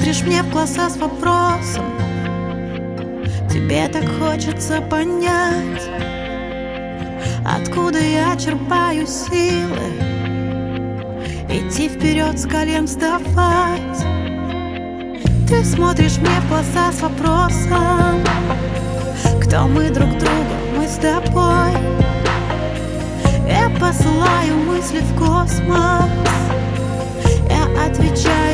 смотришь мне в глаза с вопросом. Тебе так хочется понять, откуда я черпаю силы идти вперед, с колен вставать. Ты смотришь мне в глаза с вопросом: кто мы друг другу, мы с тобой. Я посылаю мысли в космос, я отвечаю